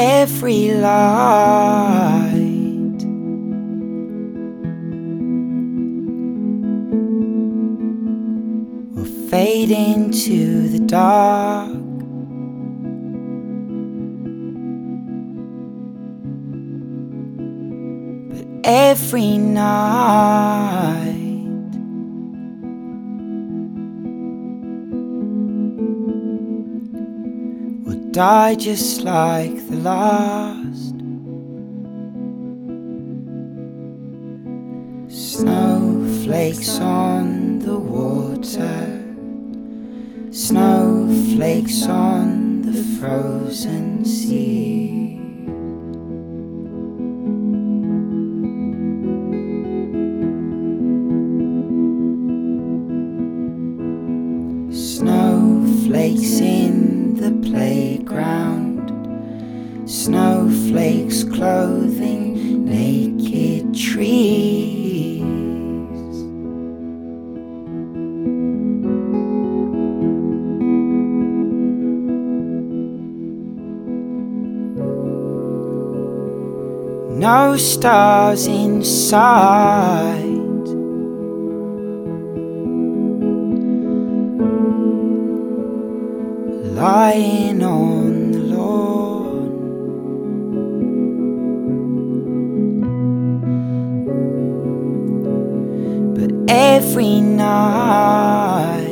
every light will fade into the dark. But every night will die just like the last. Snowflakes on the water, snowflakes on the frozen sea. Snowflakes in the playground, snowflakes clothing naked trees. No stars in sight, lying on the lawn. But every night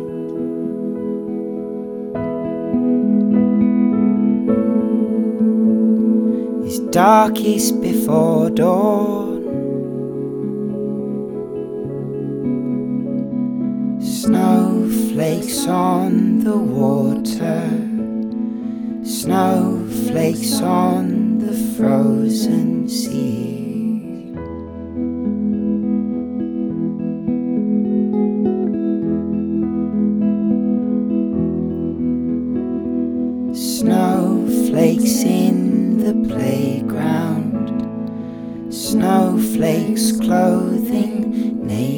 is darkest before dawn. Snowflakes on the water, snowflakes on the frozen sea. Snowflakes in the playground, snowflakes clothing naked